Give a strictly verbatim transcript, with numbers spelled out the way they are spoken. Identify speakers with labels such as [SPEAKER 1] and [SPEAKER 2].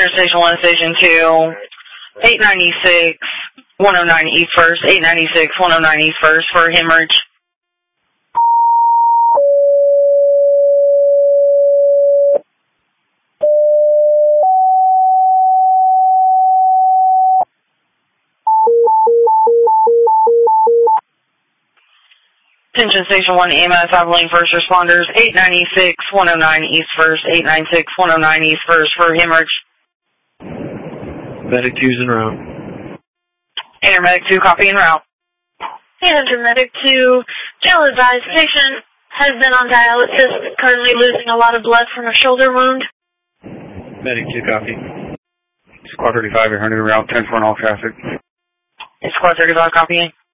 [SPEAKER 1] Interstation one, Station two, eight ninety-six, one oh nine East First, eight ninety-six, one oh nine East First for hemorrhage. Attention Station one, E M S, Abilene First Responders, eight ninety-six, one oh nine East First, eight ninety-six, one oh nine East First for hemorrhage.
[SPEAKER 2] Medic two's en route.
[SPEAKER 1] Intermedic two, copy en route.
[SPEAKER 3] Intermedic two, jail advised patient has been on dialysis, currently losing a lot of blood from a shoulder wound.
[SPEAKER 2] Medic two, copy. Squad thirty-five, you're hunting route ten four in all traffic.
[SPEAKER 1] Squad thirty-five, copying.